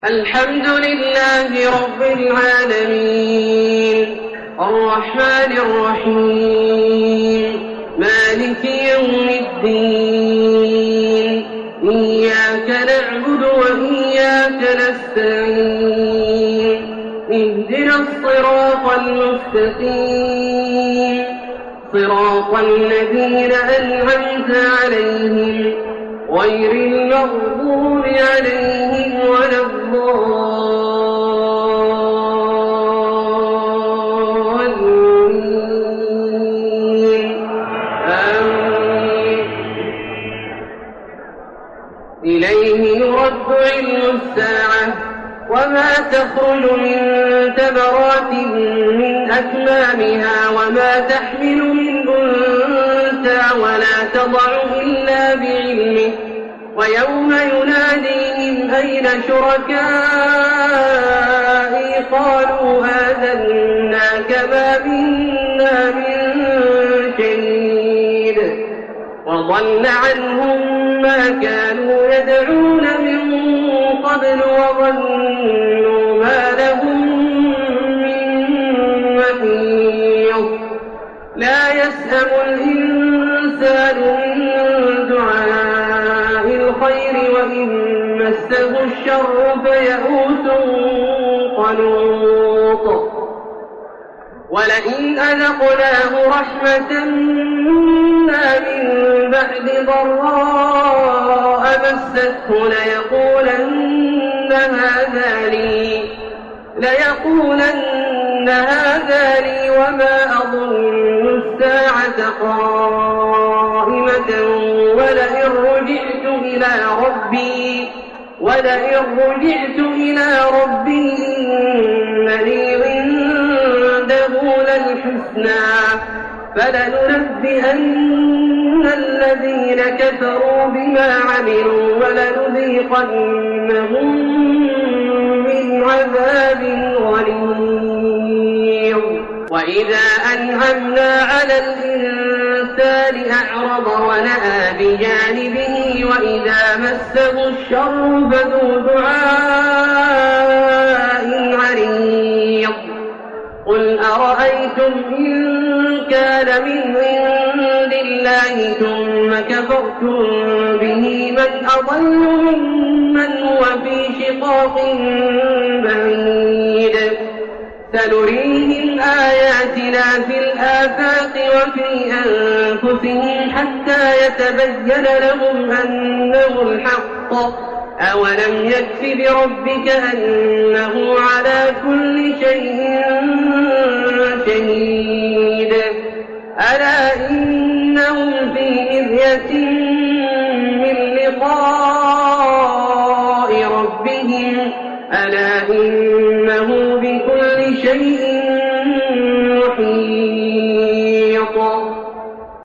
الحمد لله رب العالمين الرحمن الرحيم مالك يوم الدين إياك نعبد وإياك نستعين اهدنا الصراط المستقيم صراط الذين أنعمت عليهم غير المغضوب عليهم ولا الضالين آمين. إليه يرد علم الساعة وما تخرج من ثمرات من أكمامها وما تحمل من أنثى ولا تضع إلا بعلمه ويوم يناديهم أين شركائي قالوا آذناك ما منا من شهيد وضل عنهم ما كانوا يدعون من قبل وظنوا ما لهم من محيص لا يسأم الإنسان من دعاء الخير وإن مسه الشر فيئوس قنوط ولئن أذقناه رحمة منا من بعد ضراء مسته ليقولن هذا لي وما أظن الساعة قائمة ولئن رجعت إلى ربي إن لي عنده للحسنى فلننبئن الذين كفروا بما عملوا ولنذيقنهم من عذاب غليظ وإذا أنعمنا على الإنسان أعرض ونأى بجانبه وإذا مسه الشر فذو دعاء عريض قل أرأيتم إن كان من عند الله ثم كفرتم به من أضل ممن هو في شقاق بعيد سنريهم آياتنا في الآفاق وفي أنفسهم حتى يتبين لهم أنه الحق أولم يكف بربك أنه على كل شيء شهيد ألا إنهم في مرية من لقاء ربهم ألا إنه بكل شيء